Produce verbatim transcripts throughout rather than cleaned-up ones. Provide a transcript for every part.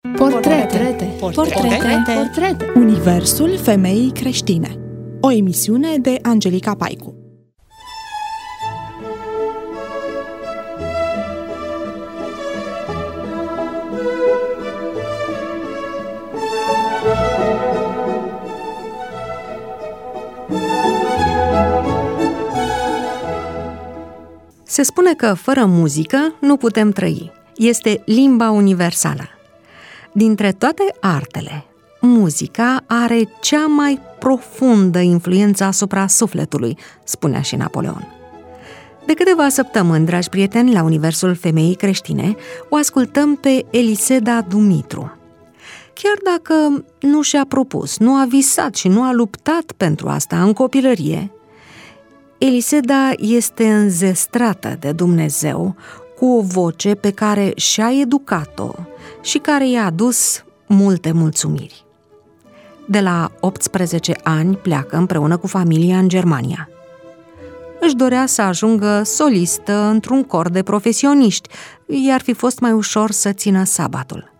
Portrete. Portrete. Portrete. Portrete. Universul femeii creștine. O emisiune de Angelica Paicu. Se spune că fără muzică nu putem trăi. Este limba universală. Dintre toate artele, muzica are cea mai profundă influență asupra sufletului, spunea și Napoleon. De câteva săptămâni, dragi prieteni, la Universul Femeii Creștine, o ascultăm pe Eliseda Dumitru. Chiar dacă nu și-a propus, nu a visat și nu a luptat pentru asta în copilărie, Eliseda este înzestrată de Dumnezeu cu o voce pe care și-a educat-o și care i-a adus multe mulțumiri. De la optsprezece ani pleacă împreună cu familia în Germania. Își dorea să ajungă solistă într-un cor de profesioniști, i-ar fi fost mai ușor să țină sabatul.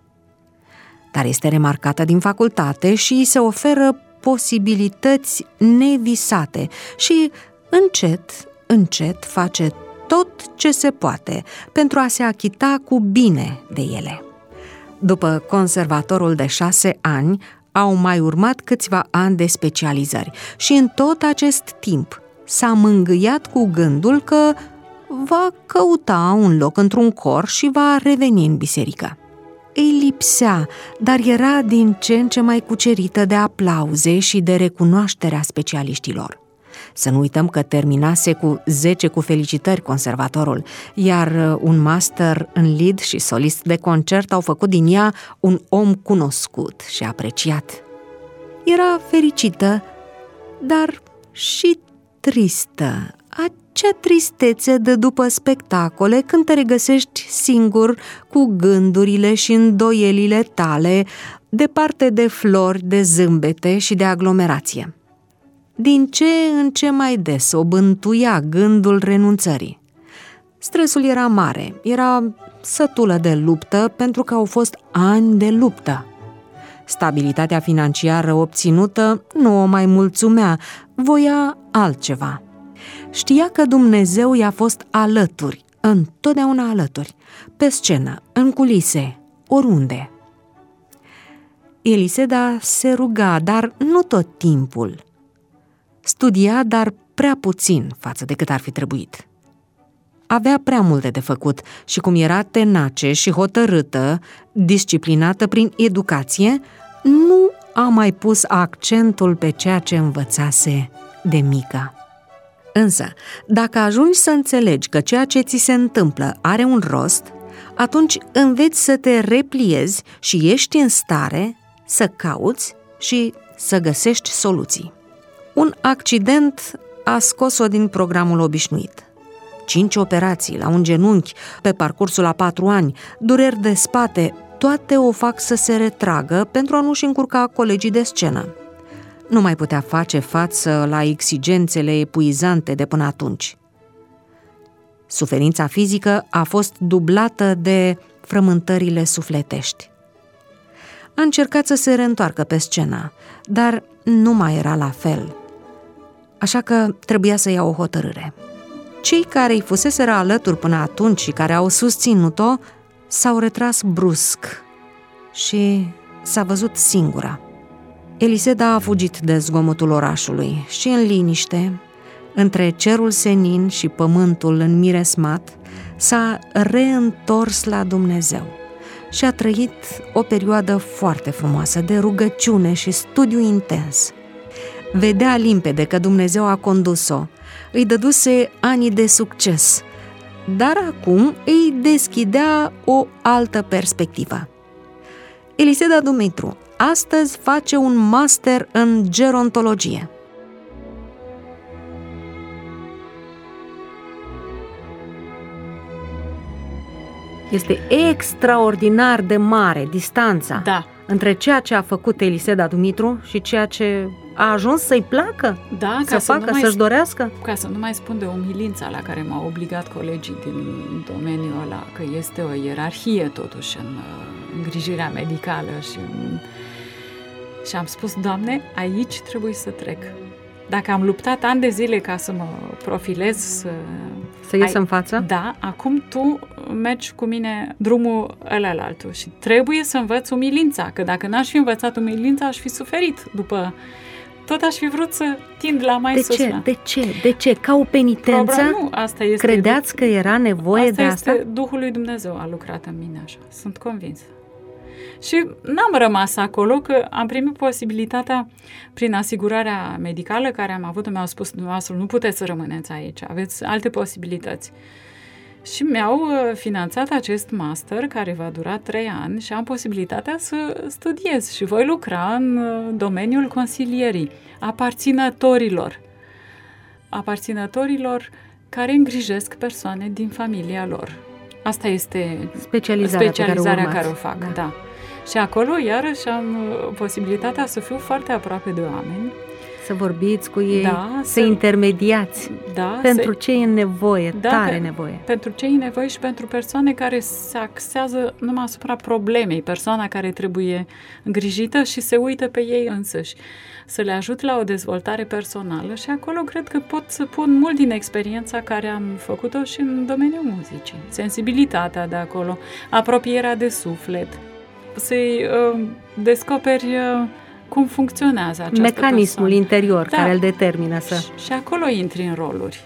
Dar este remarcată din facultate și îi se oferă posibilități nevisate și încet, încet face tot ce se poate pentru a se achita cu bine de ele. După conservatorul de șase ani, au mai urmat câțiva ani de specializări și în tot acest timp s-a mângâiat cu gândul că va căuta un loc într-un cor și va reveni în biserică. Îi lipsea, dar era din ce în ce mai cucerită de aplauze și de recunoașterea specialiștilor. Să nu uităm că terminase cu zece cu felicitări conservatorul, iar un master în lied și solist de concert au făcut din ea un om cunoscut și apreciat. Era fericită, dar și tristă, acea tristețe de după spectacole când te regăsești singur cu gândurile și îndoielile tale, departe de flori, de zâmbete și de aglomerație. Din ce în ce mai des o bântuia gândul renunțării. Stresul era mare, era sătulă de luptă pentru că au fost ani de luptă. Stabilitatea financiară obținută nu o mai mulțumea, voia altceva. Știa că Dumnezeu i-a fost alături, întotdeauna alături, pe scenă, în culise, oriunde. Eliseda se ruga, dar nu tot timpul. Studia, dar prea puțin față de cât ar fi trebuit. Avea prea multe de făcut și cum era tenace și hotărâtă, disciplinată prin educație, nu a mai pus accentul pe ceea ce învățase de mică. Însă, dacă ajungi să înțelegi că ceea ce ți se întâmplă are un rost, atunci înveți să te repliezi și ești în stare să cauți și să găsești soluții. Un accident a scos-o din programul obișnuit. Cinci operații la un genunchi pe parcursul a patru ani, dureri de spate, toate o fac să se retragă pentru a nu-și încurca colegii de scenă. Nu mai putea face față la exigențele epuizante de până atunci. Suferința fizică a fost dublată de frământările sufletești. A încercat să se reîntoarcă pe scenă, dar nu mai era la fel. Așa că trebuia să ia o hotărâre. Cei care îi fuseseră alături până atunci și care au susținut-o s-au retras brusc și s-a văzut singură. Eliseda a fugit de zgomotul orașului și în liniște, între cerul senin și pământul înmiresmat, s-a reîntors la Dumnezeu și a trăit o perioadă foarte frumoasă de rugăciune și studiu intens. Vedea limpede că Dumnezeu a condus-o, îi dăduse ani de succes, dar acum îi deschidea o altă perspectivă. Eliseda Dumitru astăzi face un master în gerontologie. Este extraordinar de mare distanța da. între ceea ce a făcut Eliseda Dumitru și ceea ce a ajuns să-i placă, da, să facă, să-și dorească. Ca să nu mai spun de umilința la care m-au obligat colegii din domeniul ăla, că este o ierarhie totuși în, îngrijirea medicală și, și am spus, Doamne, aici trebuie să trec. Dacă am luptat ani de zile ca să mă profilez, să... Să ies ai, în față? Da, acum tu mergi cu mine drumul ălalaltul și trebuie să învăț umilința, că dacă n-aș fi învățat umilința, aș fi suferit după... Tot aș fi vrut să tind la mai de sus. Ce? De ce? De ce? Ca o penitență? Probabil, nu, asta este credeați că era nevoie asta de asta? Asta este Duhul lui Dumnezeu a lucrat în mine așa. Sunt convinsă. Și n-am rămas acolo, că am primit posibilitatea prin asigurarea medicală care am avut-o, mi-au spus, dumneavoastră, nu puteți să rămâneți aici, aveți alte posibilități. Și mi-au finanțat acest master care va dura trei ani și am posibilitatea să studiez și voi lucra în domeniul consilierii, aparținătorilor, aparținătorilor care îngrijesc persoane din familia lor. Asta este specializarea, specializarea pe care, care o fac, da. da. Și acolo, iarăși, am posibilitatea să fiu foarte aproape de oameni. Să vorbiți cu ei, da, să, să intermediați da, pentru să, ce e nevoie, da, tare pe, nevoie. Pentru ce e nevoie și pentru persoane care se axează numai asupra problemei, persoana care trebuie îngrijită și se uită pe ei însăși. Să le ajut la o dezvoltare personală și acolo cred că pot să pun mult din experiența care am făcut-o și în domeniul muzicii. Sensibilitatea de acolo, apropierea de suflet, să-i uh, descoperi uh, cum funcționează această mecanismul persoană. Interior Da. care îl determină să... Și, și acolo intri în roluri.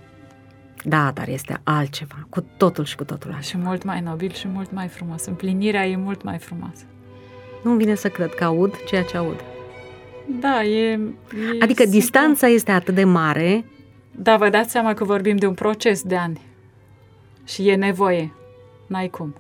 Da, dar este altceva, cu totul și cu totul altceva. Și mult mai nobil și mult mai frumos. Împlinirea e mult mai frumoasă. Nu-mi vine să cred că aud ceea ce aud. Da, e... e adică simplu. Distanța este atât de mare. Da, vă dați seama că vorbim de un proces de ani. Și e nevoie. N-ai cum.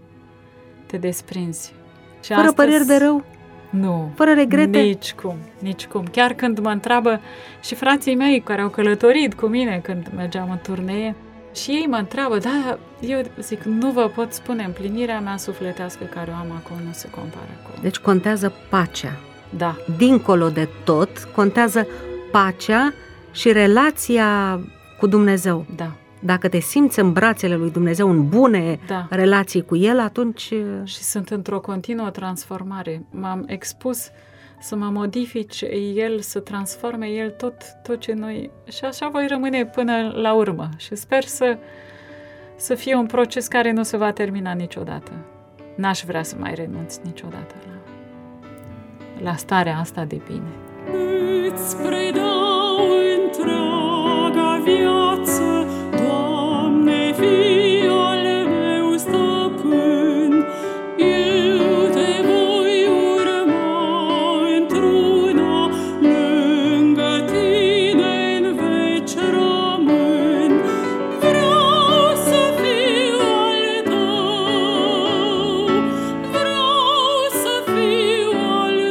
Te desprinzi. Și fără astăzi... păreri de rău? Nu. Fără regrete? Nici cum, nici cum. Chiar când mă întreabă și frații mei care au călătorit cu mine când mergeam în turnee, și ei mă întreabă, da, eu zic, nu vă pot spune, împlinirea mea sufletească care o am acum nu se compară cu... Deci contează pacea. Da. Dincolo de tot, contează pacea și relația cu Dumnezeu. Da. Dacă te simți în brațele lui Dumnezeu, în bune da. relații cu El, atunci... Și sunt într-o continuă transformare. M-am expus să mă modifice El, să transforme El tot, tot ce noi... Și așa voi rămâne până la urmă. Și sper să, să fie un proces care nu se va termina niciodată. N-aș vrea să mai renunț niciodată la, la starea asta de bine. Îți predau întreaga viață, Doamne, fii al meu stăpân, eu te voi urma într-una, lângă tine în veci rămân. Vreau să fiu al tău, vreau să fiu al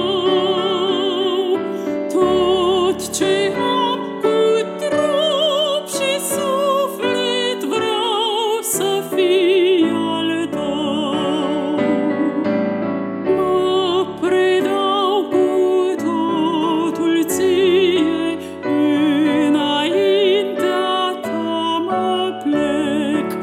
tău, tot ce am cu trup și suflet vreau să fiu al tău. Mă predau cu totul ție, înaintea ta mă plec,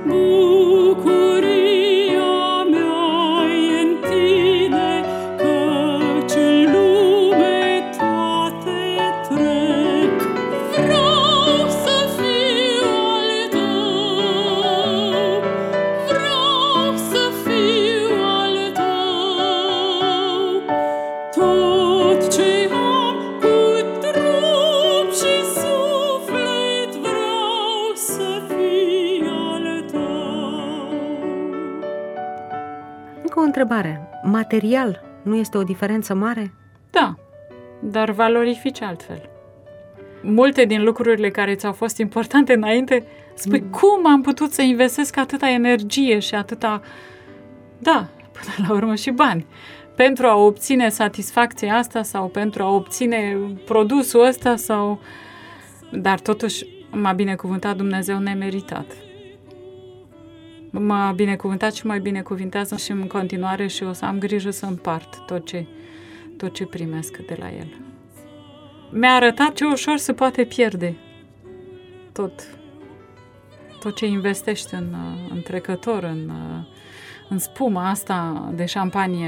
bucuria mea e în tine, căci în lume toate trec. Vreau să fiu al tău, vreau să fiu al tău, tot ce am cu trup și suflet vreau să fiu al tău. Încă o întrebare. Material nu este o diferență mare? Da, dar valorifici altfel. Multe din lucrurile care ți-au fost importante înainte, spui, mm. cum am putut să investesc atâta energie și atâta, da, până la urmă și bani, pentru a obține satisfacția asta sau pentru a obține produsul ăsta sau... Dar totuși m-a binecuvântat Dumnezeu nemeritat. M-a binecuvântat și mai binecuvintează și în continuare și o să am grijă să împart tot ce, tot ce primesc de la El. Mi-a arătat ce ușor se poate pierde tot, tot ce investești în, în trecător, în, în spuma asta de șampanie.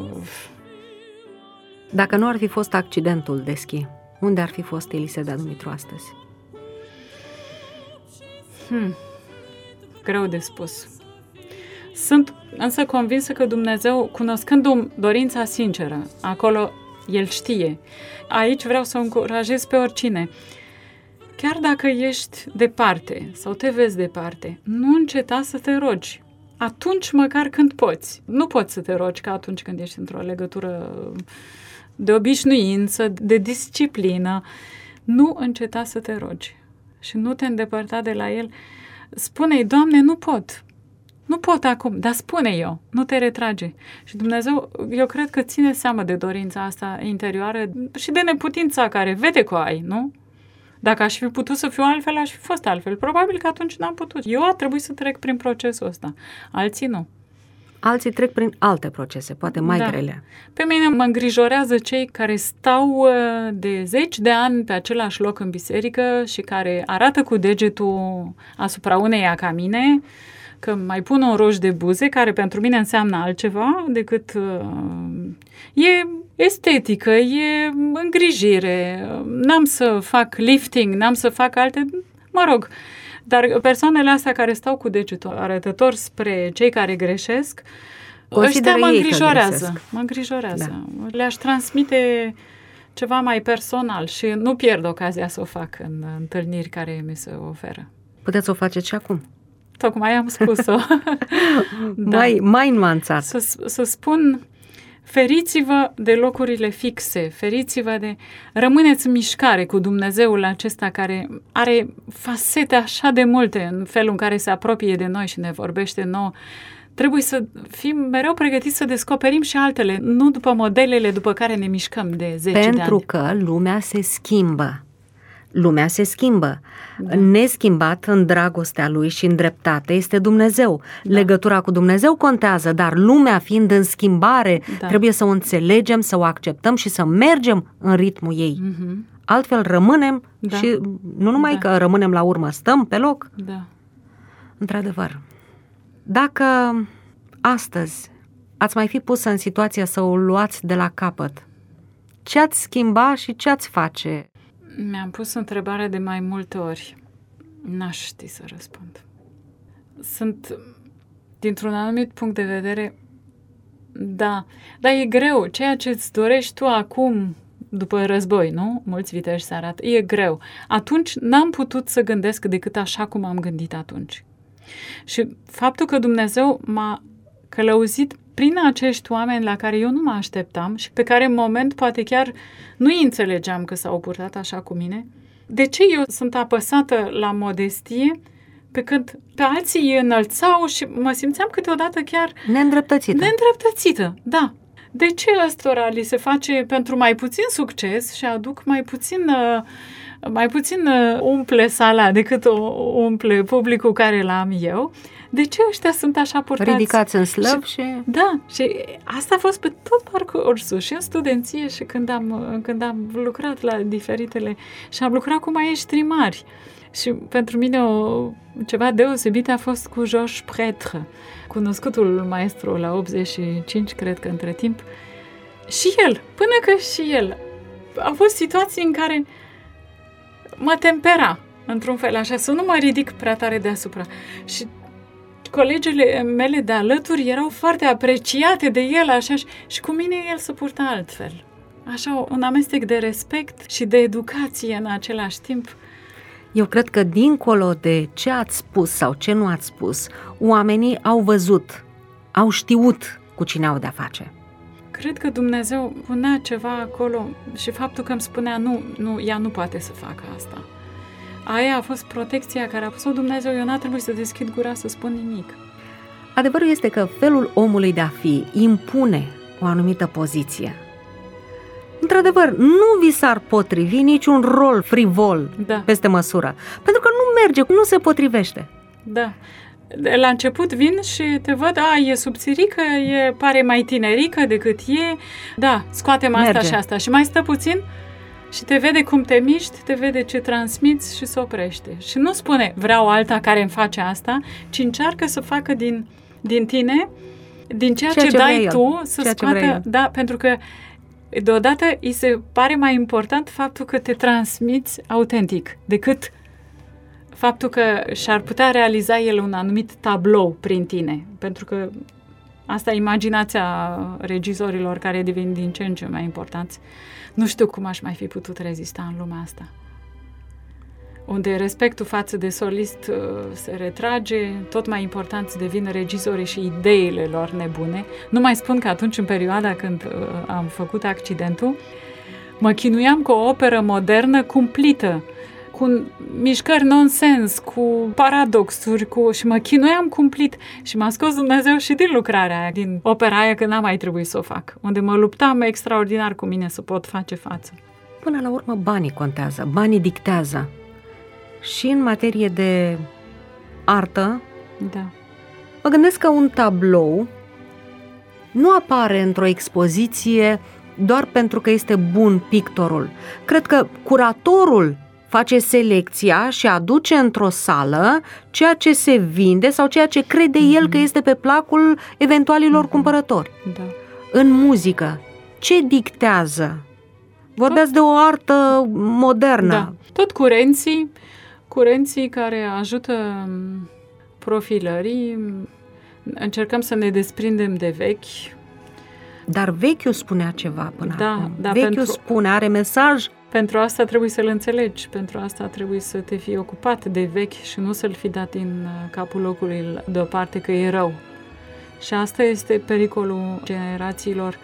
Dacă nu ar fi fost accidentul de schi, unde ar fi fost Eliseda Dumitru astăzi? Hmm. Greu de spus. Sunt însă convinsă că Dumnezeu, cunoscându-mi dorința sinceră, acolo El știe. Aici vreau să încurajez pe oricine. Chiar dacă ești departe sau te vezi departe, nu înceta să te rogi. Atunci măcar când poți. Nu poți să te rogi ca atunci când ești într-o legătură de obișnuință, de disciplină. Nu înceta să te rogi și nu te îndepărta de la El. Spune-i, Doamne, nu pot. Nu pot acum, dar spune eu, nu te retrage. Și Dumnezeu, eu cred că ține seama de dorința asta interioară și de neputința care vede că o ai, nu? Dacă aș fi putut să fiu altfel, aș fi fost altfel. Probabil că atunci n-am putut. Eu a trebuit să trec prin procesul ăsta. Alții nu. Alții trec prin alte procese, poate mai Da. grele. Pe mine mă îngrijorează cei care stau de zeci de ani pe același loc în biserică și care arată cu degetul asupra uneia ca mine, că mai pun un roș de buze, care pentru mine înseamnă altceva decât uh, e estetică, e îngrijire, n-am să fac lifting, n-am să fac alte, mă rog, dar persoanele astea care stau cu degetul arătător spre cei care greșesc, Consideră ăștia mă ei că îngrijorează, greșesc. mă îngrijorează. Da. Le-aș transmite ceva mai personal și nu pierd ocazia să o fac în întâlniri care mi se oferă. Puteți să o faceți și acum. Tocmai am spus-o. Da. Mai, mai nuanțat. Să, să spun, feriți-vă de locurile fixe, feriți-vă de... Rămâneți în mișcare cu Dumnezeul acesta care are fasete așa de multe în felul în care se apropie de noi și ne vorbește nouă. Trebuie să fim mereu pregătiți să descoperim și altele, nu după modelele după care ne mișcăm de zece de ani. Pentru că lumea se schimbă. Lumea se schimbă. Da. Neschimbat în dragostea Lui și în dreptate este Dumnezeu. Da. Legătura cu Dumnezeu contează, dar lumea fiind în schimbare, Da. trebuie să o înțelegem, să o acceptăm și să mergem în ritmul ei. Mhm. Altfel rămânem Da. și nu numai Da. că rămânem la urmă, stăm pe loc. Da. Într-adevăr, dacă astăzi ați mai fi pus în situația să o luați de la capăt, ce ați schimba și ce ați face? Mi-am pus întrebarea de mai multe ori. N-aș ști să răspund. Sunt, dintr-un anumit punct de vedere, da, dar e greu. Ceea ce îți dorești tu acum, după război, nu? Mulți viteji se arată. E greu. Atunci n-am putut să gândesc decât așa cum am gândit atunci. Și faptul că Dumnezeu m-a călăuzit prin acești oameni la care eu nu mă așteptam și pe care în moment poate chiar nu-i înțelegeam că s-au purtat așa cu mine, de ce eu sunt apăsată la modestie pe când pe alții îi înălțau și mă simțeam câteodată chiar Neîndreptățită. neîndreptățită, da. De ce ăstora li se face pentru mai puțin succes și aduc mai puțin, mai puțin umple sala decât o umple publicul care l-am eu? De ce ăștia sunt așa purtați? Ridicați în slăb și... și... Da, și asta a fost pe tot parcursul, și în studenție și când am, când am lucrat la diferitele... și am lucrat cu maestri mari. Și pentru mine o, ceva deosebit a fost cu Georges Prêtre, cunoscutul maestru la optzeci și cinci, cred că între timp. Și el, până că și el, au fost situații în care mă tempera, într-un fel așa, să nu mă ridic prea tare deasupra. Și colegele mele de alături erau foarte apreciate de el, așa, și, și cu mine el se purta altfel. Așa, un amestec de respect și de educație în același timp. Eu cred că dincolo de ce ați spus sau ce nu ați spus, oamenii au văzut, au știut cu cine au de-a face. Cred că Dumnezeu punea ceva acolo și faptul că îmi spunea nu, nu, ea nu poate să facă asta. Aia a fost protecția care a pus-o Dumnezeu, eu n-a trebuit să deschid gura să spun nimic. Adevărul este că felul omului de a fi impune o anumită poziție. Într-adevăr, nu vi s-ar potrivi niciun rol frivol Da. peste măsură, pentru că nu merge, nu se potrivește. Da. De la început vin și te văd, a, e subțirică, e, pare mai tinerică decât e, da, scoatem asta Merge. și asta. Și mai stă puțin și te vede cum te miști, te vede ce transmiți și se oprește. Și nu spune, vreau alta care îmi face asta, ci încearcă să facă din, din tine din ceea, ceea ce, ce dai el. tu să ceea scoată, da, pentru că deodată îi se pare mai important faptul că te transmiți autentic decât faptul că și-ar putea realiza el un anumit tablou prin tine, pentru că asta e imaginația regizorilor care devin din ce în ce mai importanți. Nu știu cum aș mai fi putut rezista în lumea asta, unde respectul față de solist se retrage, tot mai importanți devin regizorii și ideile lor nebune. Nu mai spun că atunci, în perioada când am făcut Accidentul, mă chinuiam cu o operă modernă cumplită, cu mișcări nonsens, cu paradoxuri, cu... și mă chinuiam cumplit. Și m-a scos Dumnezeu și din lucrarea aia, din opera aia, că n-a mai trebuit să o fac, unde mă luptam extraordinar cu mine să pot face față. Până la urmă, banii contează, banii dictează. Și în materie de artă, da. Mă gândesc că un tablou nu apare într-o expoziție doar pentru că este bun pictorul. Cred că curatorul face selecția și aduce într-o sală ceea ce se vinde sau ceea ce crede mm-hmm. el că este pe placul eventualilor mm-hmm. cumpărători. Da. În muzică, ce dictează? Vorbeați de o artă modernă. Da. Tot curenții, curenții care ajută profilării. Încercăm să ne desprindem de vechi. Dar vechiul spunea ceva până da, acum. Da, vechiul pentru, spune, are mesaj. Pentru asta trebuie să-l înțelegi, pentru asta trebuie să te fii ocupat de vechi și nu să-l fi dat din capul locului deoparte că e rău. Și asta este pericolul generațiilor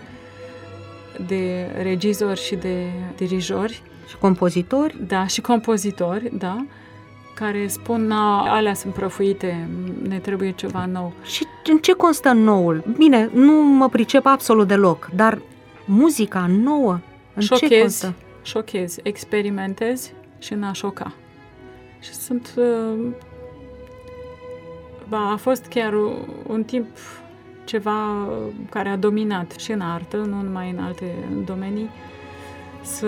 de regizori și de dirijori. Și compozitori. Da, și compozitori, da, care spun, alea sunt prăfuite, ne trebuie ceva nou. Și în ce constă noul? Bine, nu mă pricep absolut deloc, dar muzica nouă, în șochezi, ce constă? Șochezi, experimentezi și în a șoca. Și sunt... Uh, ba, a fost chiar un timp ceva care a dominat și în artă, nu numai în alte domenii, să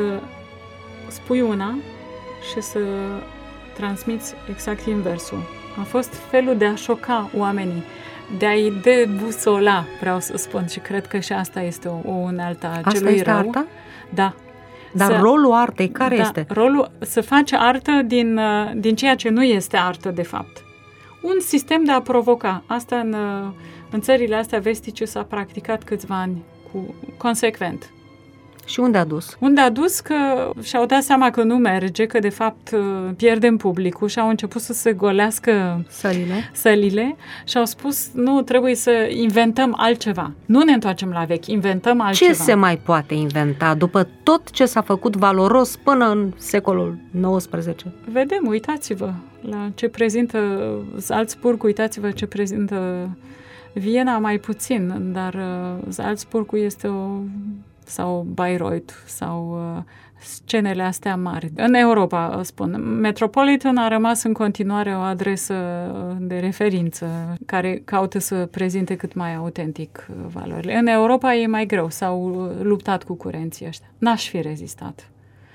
spui una și să transmiți exact inversul. A fost felul de a șoca oamenii, de a-i debusola, vreau să spun, și cred că și asta este o, o unealtă a celui asta este rău. arta? Da. Dar să, rolul artei care da, este? Rolul să faci artă din, din ceea ce nu este artă, de fapt. Un sistem de a provoca. Asta în, în țările astea vestice s-a practicat câțiva ani cu, consecvent. Și unde a dus? Unde a dus că și-au dat seama că nu merge, că de fapt pierdem publicul și au început să se golească sălile, sălile și au spus nu, trebuie să inventăm altceva. Nu ne întoarcem la vechi, inventăm altceva. Ce se mai poate inventa după tot ce s-a făcut valoros până în secolul nouăsprezece? Vedem, uitați-vă la ce prezintă Salzburg, uitați-vă ce prezintă Viena, mai puțin, dar Salzburgul este o... sau Bayreuth, sau uh, scenele astea mari. În Europa, spun, Metropolitan a rămas în continuare o adresă de referință care caută să prezinte cât mai autentic valorile. În Europa e mai greu, s-au luptat cu curenții ăștia. N-aș fi rezistat.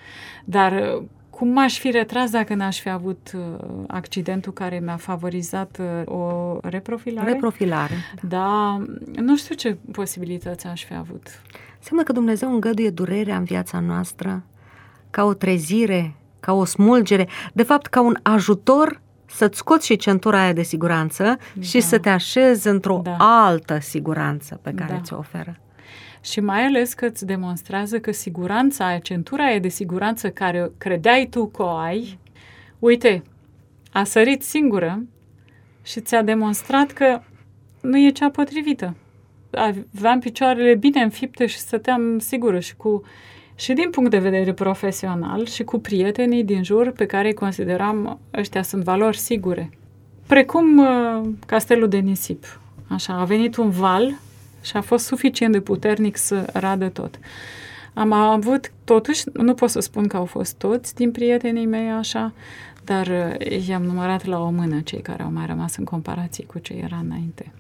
Dar cum m-aș fi retras dacă n-aș fi avut accidentul care mi-a favorizat o reprofilare? Reprofilare. Da. Da, nu știu ce posibilități aș fi avut. Înseamnă că Dumnezeu îngăduie durerea în viața noastră ca o trezire, ca o smulgere, de fapt ca un ajutor să-ți scoți și centura aia de siguranță da. și să te așezi într-o da. altă siguranță pe care da. ți-o oferă. Și mai ales că îți demonstrează că siguranța aia, centura aia de siguranță care credeai tu că o ai, uite, a sărit singură și ți-a demonstrat că nu e cea potrivită. Aveam picioarele bine înfipte și stăteam sigură și cu și din punct de vedere profesional și cu prietenii din jur pe care îi consideram ăștia sunt valori sigure. Precum uh, castelul de nisip. Așa, a venit un val și a fost suficient de puternic să radă tot. Am avut, totuși, nu pot să spun că au fost toți din prietenii mei așa, dar uh, i-am numărat la o mână cei care au mai rămas în comparație cu ce era înainte.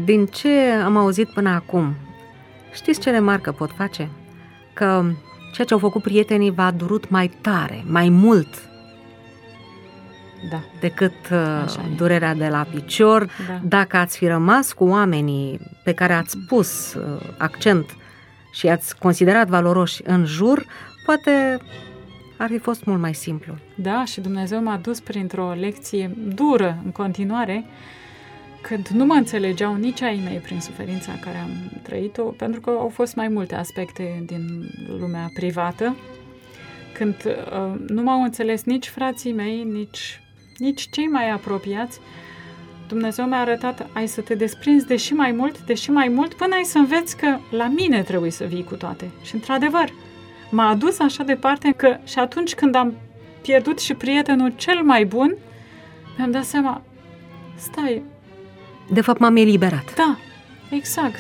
Din ce am auzit până acum, știți ce remarcă pot face? Că ceea ce au făcut prietenii v-a durut mai tare, mai mult Da. decât uh, durerea de la picior. Da. Dacă ați fi rămas cu oamenii pe care ați pus uh, accent și ați considerat valoroși în jur, poate ar fi fost mult mai simplu. Da, și Dumnezeu m-a dus printr-o lecție dură în continuare, când nu mă înțelegeau nici ai mei prin suferința care am trăit-o, pentru că au fost mai multe aspecte din lumea privată, când uh, nu m-au înțeles nici frații mei, nici, nici cei mai apropiați. Dumnezeu mi-a arătat, ai să te desprinzi de și mai mult, de și mai mult, până ai să înveți că la mine trebuie să vii cu toate. Și într-adevăr, m-a adus așa departe că și atunci când am pierdut și prietenul cel mai bun, mi-am dat seama, stai, De fapt, m-am eliberat. da, exact.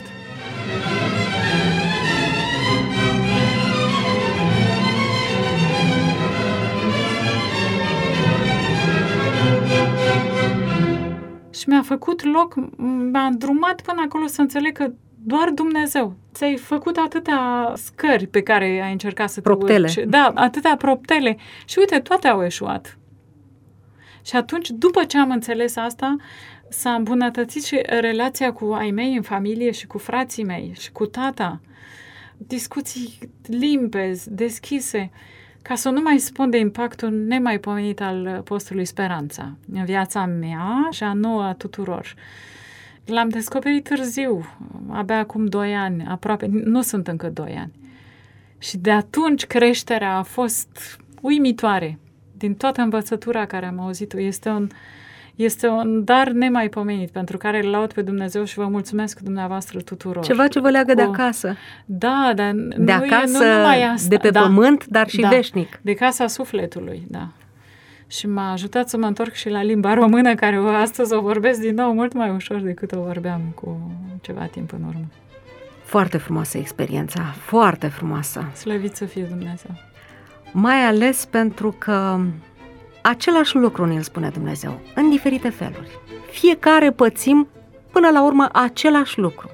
Și mi-a făcut loc, m-a îndrumat până acolo să înțeleg că doar Dumnezeu. Ți-ai făcut atâtea scări pe care ai încercat să Proptele. te urci. Da, atâtea proptele. Și uite, toate au eșuat. Și atunci, după ce am înțeles asta, s-a îmbunătățit și relația cu ai mei în familie și cu frații mei și cu tata. Discuții limpezi, deschise, ca să nu mai spun de impactul nemaipomenit al postului Speranța în viața mea și a nouă a tuturor. L-am descoperit târziu, abia acum doi ani, aproape, nu sunt încă doi ani. Și de atunci creșterea a fost uimitoare. Din toată învățătura care am auzit-o, este un, este un dar nemaipomenit pentru care îl laud pe Dumnezeu și vă mulțumesc dumneavoastră tuturor. Ceva ce vă leagă de Cu- acasă. Da, dar De nu acasă, e, nu numai asta. de pe da, pământ, dar și da, veșnic. de casa sufletului, da. Și m-a ajutat să mă întorc și la limba română, care o- astăzi o vorbesc din nou mult mai ușor decât o vorbeam cu ceva timp în urmă. Foarte frumoasă experiența, foarte frumoasă. Slăvit să fie Dumnezeu. Mai ales pentru că același lucru ne-l spune Dumnezeu, în diferite feluri. Fiecare pățim până la urmă același lucru.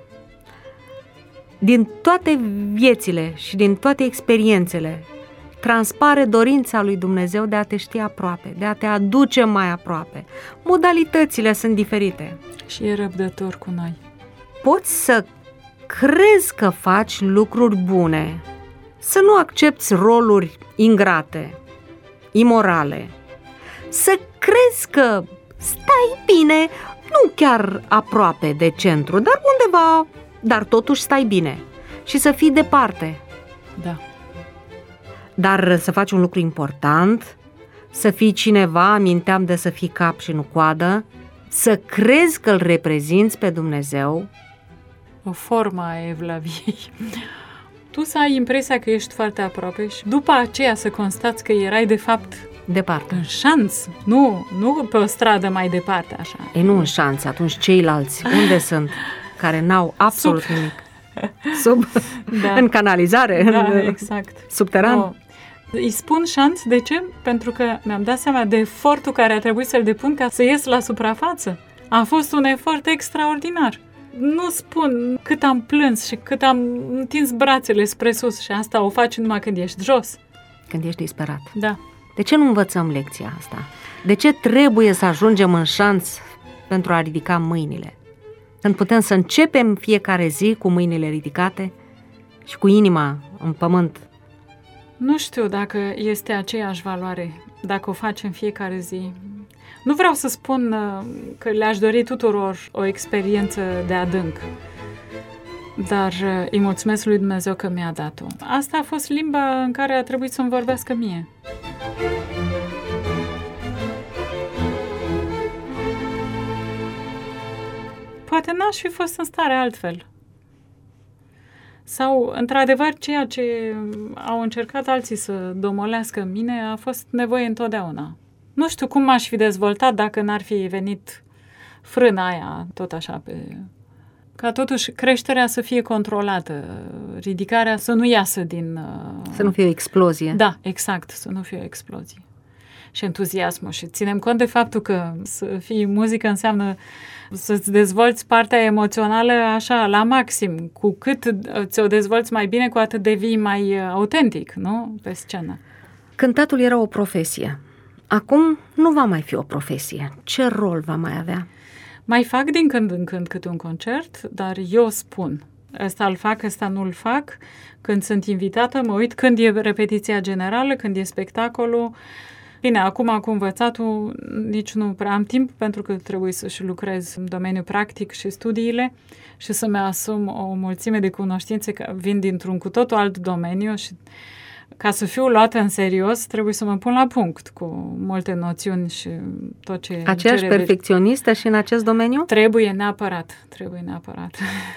Din toate viețile și din toate experiențele transpare dorința lui Dumnezeu de a te ști aproape, de a te aduce mai aproape. Modalitățile sunt diferite. Și e răbdător cu noi. Poți să crezi că faci lucruri bune, să nu accepți roluri ingrate, imorale, să crezi că stai bine, nu chiar aproape de centru, dar undeva, dar totuși stai bine și să fii departe. Da. Dar să faci un lucru important, să fii cineva, aminteam de să fii cap și nu coadă, să crezi că îl reprezinți pe Dumnezeu. O formă a evlaviei. Tu să ai impresia că ești foarte aproape și după aceea să constați că erai de fapt Departe. în șanț, nu, nu pe o stradă mai departe, așa. E nu în șanțe, atunci ceilalți unde sunt? Care n-au absolut Sub. nimic. Sub, Da. în canalizare, Da, în exact. subteran. O, îi spun șanț, de ce? Pentru că mi-am dat seama de efortul care a trebuit să-l depun ca să ies la suprafață. A fost un efort extraordinar. Nu spun cât am plâns și cât am întins brațele spre sus și asta o faci numai când ești jos. Când ești disperat. Da. De ce nu învățăm lecția asta? De ce trebuie să ajungem în șanț pentru a ridica mâinile? Când putem să începem fiecare zi cu mâinile ridicate și cu inima în pământ. Nu știu dacă este aceeași valoare, dacă o facem fiecare zi. Nu vreau să spun uh, că le-aș dori tuturor o experiență de adânc, dar uh, îi mulțumesc lui Dumnezeu că mi-a dat-o. Asta a fost limba în care a trebuit să-mi vorbească mie. Poate n-aș fi fost în stare altfel. Sau, într-adevăr, ceea ce au încercat alții să domolească în mine a fost nevoie întotdeauna. Nu știu cum m-aș fi dezvoltat dacă n-ar fi venit frâna aia, tot așa, pe... ca totuși creșterea să fie controlată, ridicarea să nu iasă din... Să nu fie o explozie. Da, exact, să nu fie o explozie. și entuziasmul și ținem cont de faptul că să fii muzică înseamnă să-ți dezvolți partea emoțională așa, la maxim. Cu cât ți-o dezvolți mai bine, cu atât devii mai autentic, nu? Pe scenă. Cântatul era o profesie. Acum nu va mai fi o profesie. Ce rol va mai avea? Mai fac din când în când câte un concert, dar eu spun, ăsta îl fac, ăsta nu îl fac. Când sunt invitată, mă uit când e repetiția generală, când e spectacolul. Bine, acum cu învățatul nici nu prea am timp, pentru că trebuie să și lucrez în domeniul practic și studiile și să-mi asum o mulțime de cunoștințe că vin dintr-un cu totul alt domeniu și ca să fiu luată în serios, trebuie să mă pun la punct cu multe noțiuni și tot ce... Aceeași perfecționistă și în acest domeniu? Trebuie neapărat, trebuie neapărat.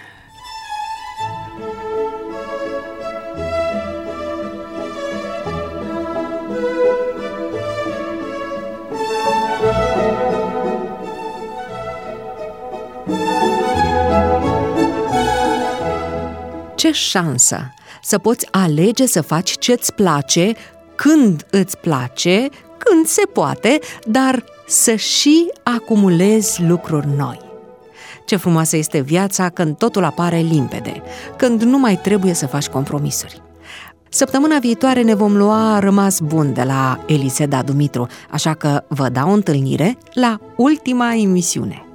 Ce șansă să poți alege să faci ce-ți place, când îți place, când se poate, dar să și acumulezi lucruri noi. Ce frumoasă este viața când totul apare limpede, când nu mai trebuie să faci compromisuri. Săptămâna viitoare ne vom lua rămas bun de la Eliseda Dumitru, așa că vă dau o întâlnire la ultima emisiune.